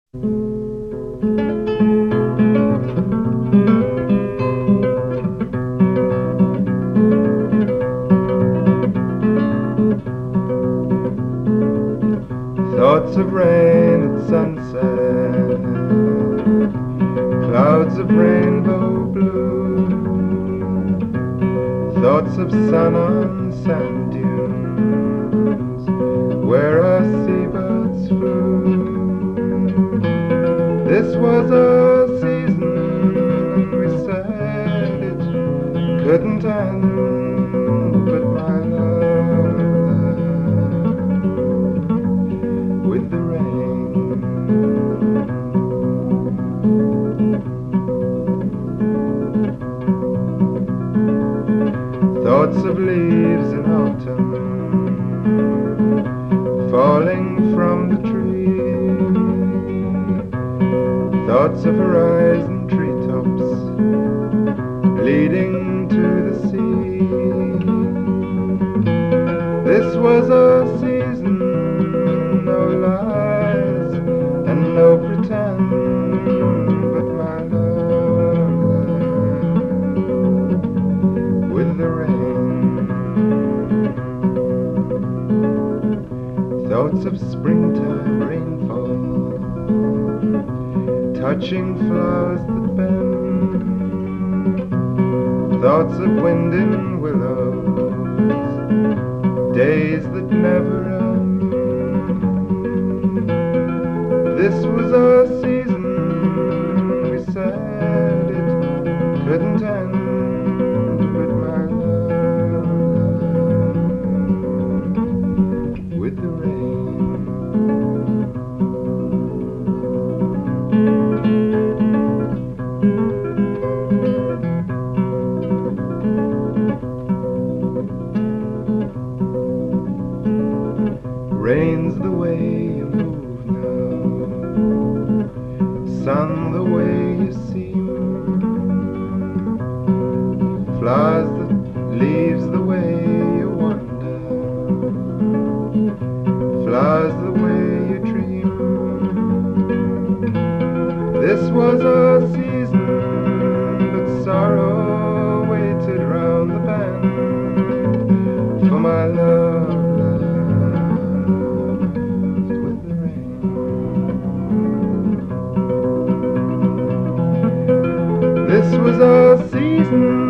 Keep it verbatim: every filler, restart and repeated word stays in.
Thoughts of rain at sunset, clouds of rainbow blue, thoughts of sun on sand dunes, where our seabirds flew. This was a season, and we said it couldn't end, but my love with the rain. Thoughts of leaves in autumn falling from the tree, thoughts of horizon treetops leading to the sea. This was a season, no lies and no pretend, but my love with the rain. Thoughts of springtime rainfall touching flowers that bend, thoughts of wind in willows, days that never end. This was our season, we said it couldn't end, but my love with the rain. Rain's the way you move now, sun the way you seem, flowers that leaves the way you wander, flowers the way you dream. This was a season, but sorrow waited round the bend for my love. This was a season